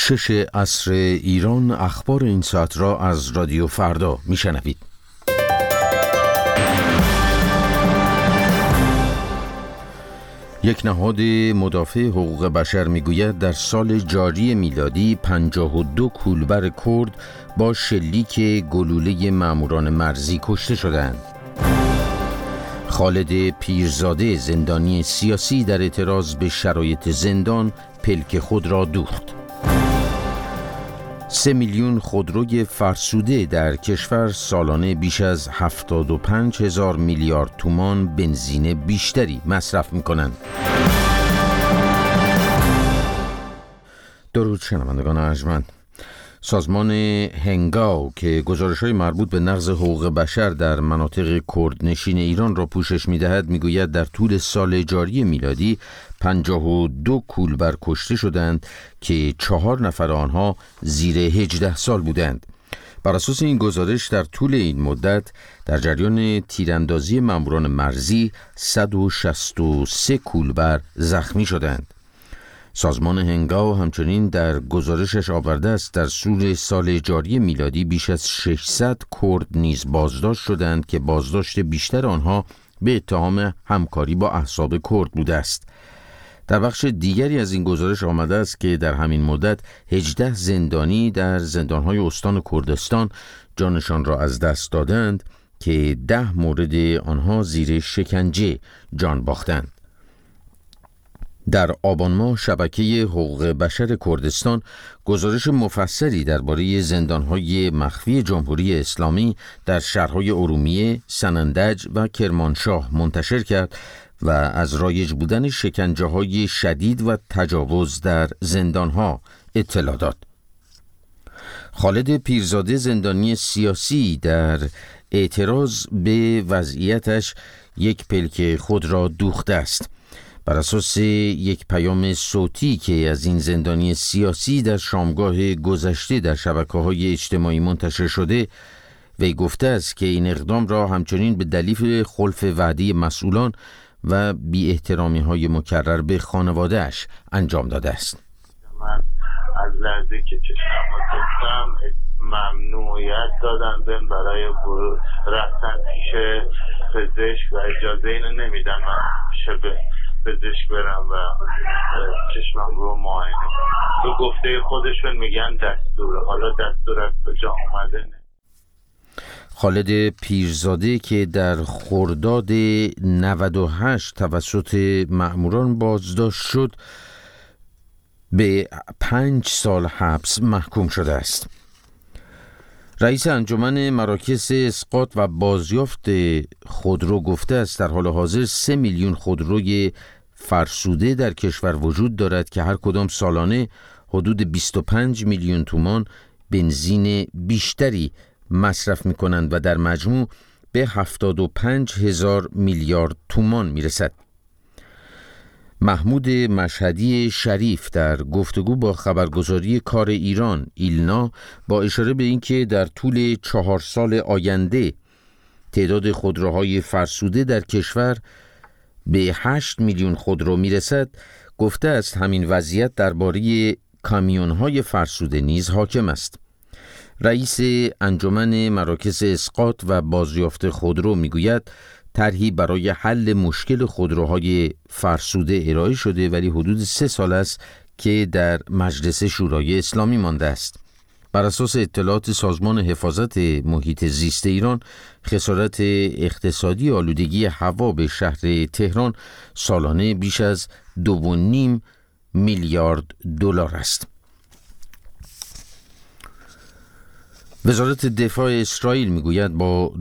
6 عصر ایران. اخبار این ساعت را از رادیو فردا میشنوید. یک نهاد مدافع حقوق بشر میگوید در سال جاری میلادی 52 کولبر کرد با شلیک گلوله ماموران مرزی کشته شدند. خالد پیرزاده زندانی سیاسی در اعتراض به شرایط زندان پلک خود را دوخت. 3 میلیون خودروی فرسوده در کشور سالانه بیش از 75,000 میلیارد تومان بنزین بیشتری مصرف می‌کنند. درود شنوندگان ارجمند. سازمان هنگاو که گزارش‌های مربوط به نقض حقوق بشر در مناطق کردنشین ایران را پوشش می‌دهد می‌گوید در طول سال جاری میلادی 52 کولبر کشته شدند که 4 نفر آنها زیر 18 سال بودند. بر اساس این گزارش در طول این مدت در جریان تیراندازی ماموران مرزی 163 کولبر زخمی شدند. سازمان هنگاو همچنین در گزارشش آورده است در طول سال جاری میلادی بیش از 600 کرد نیز بازداشت شدند که بازداشت بیشتر آنها به اتهام همکاری با احزاب کرد بوده است. در بخش دیگری از این گزارش آمده است که در همین مدت 18 زندانی در زندانهای استان کردستان جانشان را از دست دادند که 10 مورد آنها زیر شکنجه جان باختند. در آبان ماه شبکه حقوق بشر کردستان گزارش مفصلی درباره زندان‌های مخفی جمهوری اسلامی در شهرهای ارومیه، سنندج و کرمانشاه منتشر کرد و از رایج بودن شکنجه‌های شدید و تجاوز در زندان‌ها اطلاع داد. خالد پیرزاده زندانی سیاسی در اعتراض به وضعیتش یک پلک خود را دوخته است. بر اساس یک پیام صوتی که از این زندانی سیاسی در شامگاه گذشته در شبکه‌های اجتماعی منتشر شده، وی گفته است که این اقدام را همچنین به دلیل خلف وعده مسئولان و بی احترامی‌های مکرر به خانواده‌اش انجام داده است. من از لحظه که چشمم رو گفتم ممنوعیت دادن بهم برای رفتن پیش پزشک و اجازه اینو نمیدن من به پزشک برم و چشمم رو معاینه. به گفته خودشون میگن دستوره، حالا دستور از کجا اومده نه. خالد پیرزاده که در خرداد 98 توسط مأموران بازداشت شد به 5 سال حبس محکوم شده است. رئیس انجمن مراکز اسقاط و بازیافت خودرو گفته است در حال حاضر 3 میلیون خودروی فرسوده در کشور وجود دارد که هر کدام سالانه حدود 25 میلیون تومان بنزین بیشتری مصرف می کنند و در مجموع به 75,000 میلیارد تومان می رسد. محمود مشهدی شریف در گفتگو با خبرگزاری کار ایران ایلنا با اشاره به اینکه در طول 4 سال آینده تعداد خودروهای فرسوده در کشور به 8 میلیون خودرو میرسد، گفته است همین وضعیت درباره کامیون‌های فرسوده نیز حاکم است. رئیس انجمن مراکز اسقاط و بازیافت خودرو میگوید طرحی برای حل مشکل خودروهای فرسوده ارائه شده ولی حدود 3 سال است که در مجلس شورای اسلامی مانده است. بر اساس اطلاعات سازمان حفاظت محیط زیست ایران، خسارت اقتصادی آلودگی هوا به شهر تهران سالانه بیش از 2.5 میلیارد دلار است. وزارت دفاع اسرائیل میگوید با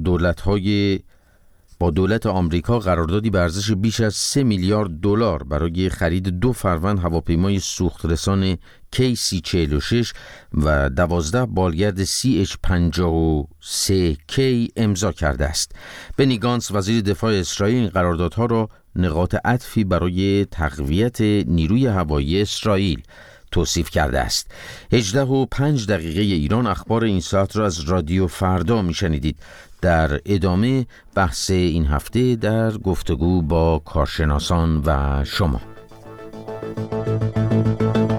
دولت آمریکا قراردادی به ارزش بیش از 3 میلیارد دلار برای خرید 2 فروند هواپیمای سوخترسان KC-46 و 12 بالگرد CH-53K امضا کرده است. بنی گانتس وزیر دفاع اسرائیل این قراردادها را نقاط عطفی برای تقویت نیروی هوایی اسرائیل توصیف کرده است. 18:05 ایران. اخبار این ساعت را از رادیو فردا میشنیدید. در ادامه بحث این هفته در گفتگو با کارشناسان و شما.